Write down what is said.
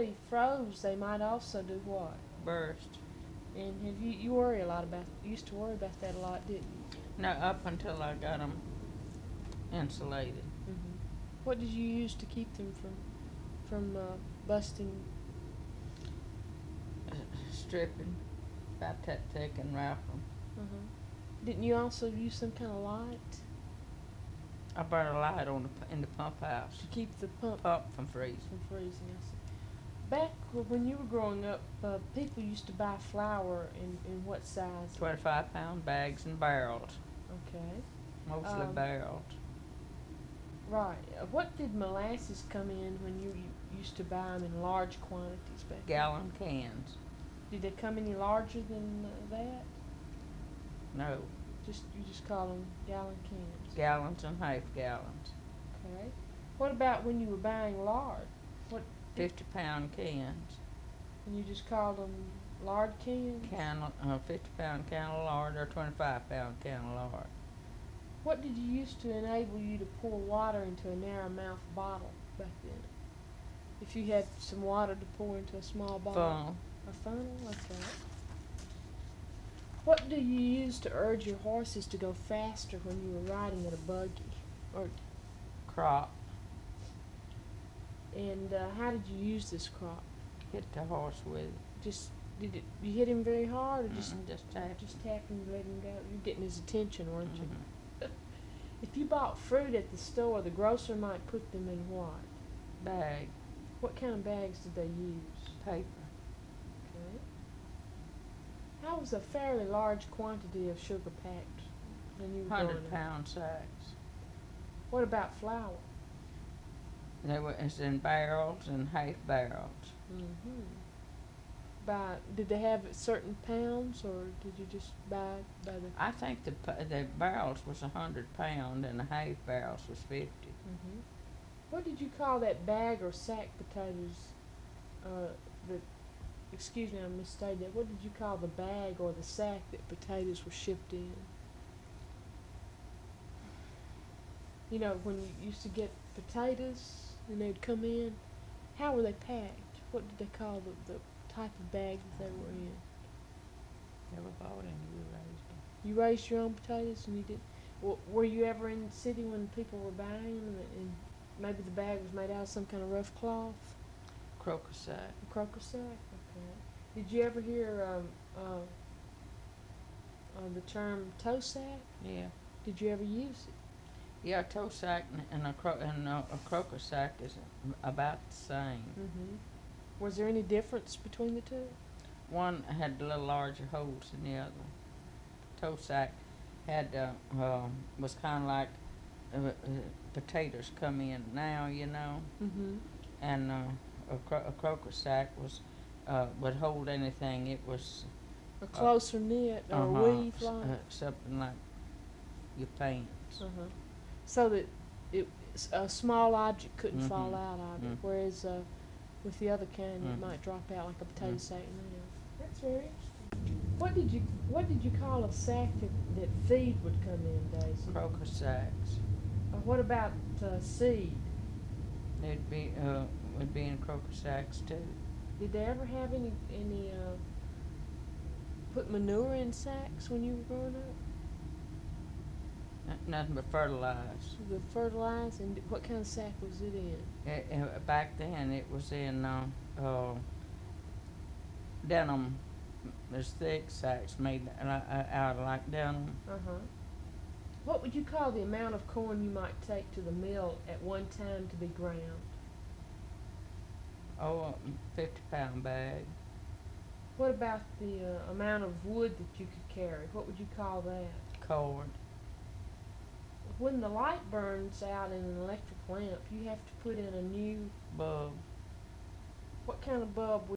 they froze, they might also do what? Burst. And have you worry a lot about, you used to worry about that a lot, didn't you? No, up until I got them insulated. Mm-hmm. What did you use to keep them from busting? Stripping, about that thick, and wrap them. Uh-huh. Didn't you also use some kind of light I burned a light on in the pump house. to keep the pump From freezing. from freezing? I see. Back when you were growing up, people used to buy flour in what size? 25-pound bags and barrels. Okay. Mostly barrels. Right. What did molasses come in when you used to buy them in large quantities back then? Gallon cans. Did they come any larger than that? No. You just call them gallon cans. Gallons and half gallons. Okay. What about when you were buying lard? 50-pound cans. And you just called them lard cans? 50-pound can of lard or 25-pound can of lard. What did you use to enable you to pour water into a narrow mouth bottle back then? If you had some water to pour into a small bottle? Funnel. A funnel? Okay. What do you use to urge your horses to go faster when you were riding in a buggy? Crop. And how did you use this crop? Hit the horse with it. You hit him very hard, or just tap. just tap him and let him go? You're getting his attention, weren't you? Mm-hmm. If you bought fruit at the store, the grocer might put them in what? Bag. What kind of bags did they use? Paper. Okay. How was a fairly large quantity of sugar packed when you were growing up? 100-pound sacks. What about flour? It's in barrels and half barrels. Mm-hmm. Did they have certain pounds, or did you just buy by the? I think the barrels was 100-pound and the half barrels was 50. Mm-hmm. What did you call that bag or sack potatoes? Excuse me, I misstated that. What did you call the bag or the sack that potatoes were shipped in? You know, when you used to get potatoes and they'd come in, how were they packed? What did they call the type of bag that they were in? Never bought any. We raised them. You raised your own potatoes, and you did. Were you ever in the city when people were buying them, and maybe the bag was made out of some kind of rough cloth? Croaker sack. A croaker sack? Okay. Did you ever hear the term toe sack? Yeah. Did you ever use it? Yeah, a toe sack and a croaker sack is about the same. Mm-hmm. Was there any difference between the two? One had a little larger holes than the other. Toe sack had was kind of like potatoes come in now, you know. Mm-hmm. And a croaker sack was would hold anything. It was A closer knit or a weave like? Something like your pants. Uh-huh. So that a small object couldn't Mm-hmm. fall out of it, Mm-hmm. whereas with the other kind it Mm-hmm. might drop out like a potato Mm-hmm. sack now. That's very interesting. What did you call a sack that feed would come in, Daisy? Croaker sacks. What about seed? It'd be would be in croaker sacks too. Did they ever have any put manure in sacks when you were growing up? Nothing but fertilized. The fertilizer, and what kind of sack was it in? Back then, it was in denim. There's thick sacks made out of like denim. Uh-huh. What would you call the amount of corn you might take to the mill at one time to be ground? Oh, 50-pound bag. What about the amount of wood that you could carry? What would you call that? Cord. When the light burns out in an electric lamp, you have to put in a new Bulb. What kind of bulb